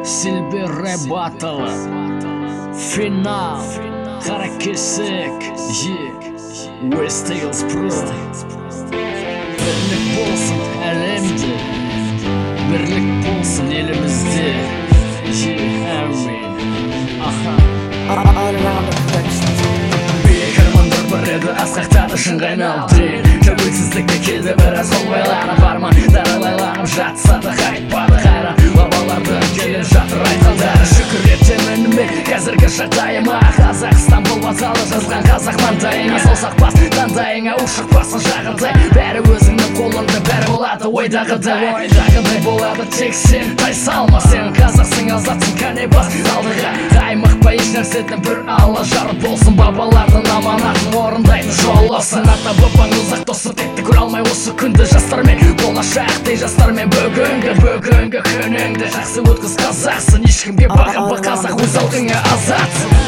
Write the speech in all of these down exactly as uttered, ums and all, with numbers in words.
Silver Rap Battle Final Karakesek West Tales Pro Birlik bolsun elimde Birlik bolsun elimizde Amin Aha Büyük armandır bir edi asqaqtadı şınğayналды Tövbetsizlikte keldi biraz olmaylarım Barman daralaylarım жатса da qaytпады қайран Babalardan gelir жатыр айтқандары Шүкір етемін мен қазіргі жағдайыма Қазақстан бұл баталы жазған қазақ маңдайыңа Сол сақпас таңдайыңа ушықпасын жағындай Бәрі өзіңнің қолыңда бәрі болады ойдағыдай Ойдағыдай болады тек сен тайсалма Сен қазақсың азатсың кәне бас алдыға Қаймықпа еш нәрседен бір алла жар болсын Бабалардың аманатын орындайтын жолысын Ата бабаң ұзақ досы текті көре алмай осы күнді Жастармен болашақтай жастармен бүгінгі Бүгінгі күніңді жақсы өткіз қазақсың Ешкімге бағынба қазақ өз алдыңа азатсың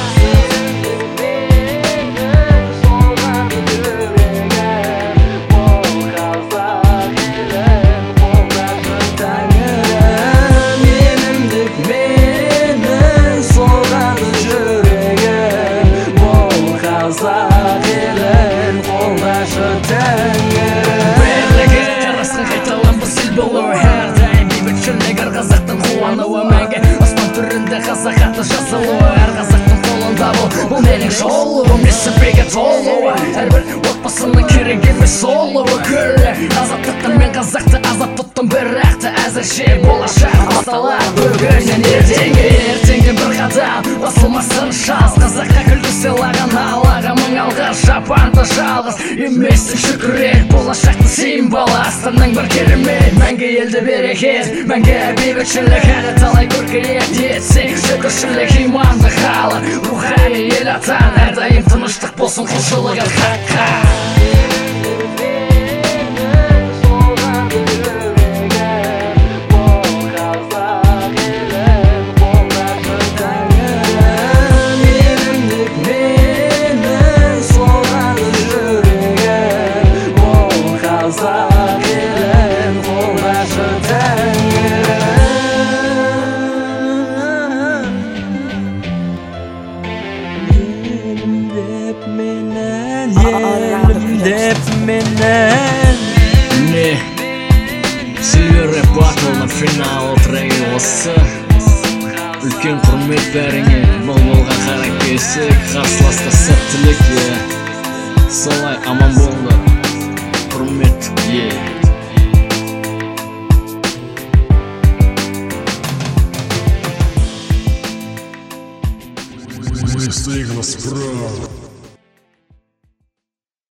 Қазақ аты жазылуы әр қазақтың қолында бұл Бұл менің жолуым несібеге толуы Әрбір отбасының керек емес солуы Күлі азаттықтан мен қазақты азат тұттым Бірақты әзірше болашақ басталар Бүгіннен ертеңге ертеңге бір қадам басылмасын шаз Қазаққа күлді сыйлаған аллаға мың алғыс Жапанды жалғыз емессің шүкір ет Болашақтың символы астанның бір керемет Мәңгі елді берекет мәңгі бейбітшілік Әлі талай көркейет етсең шүкіршілік иманды халық Рухани ел атан әрдайым тыныштық болсын құлшылығы хаққа Деп менен Не Silver Rap Battle'ның финал трегі осы Үлкен құрмет бәріңе Бұл болған қаракесек Қарсыласта сәттілік Солай аман болыңдар Құрмет West Tales Pro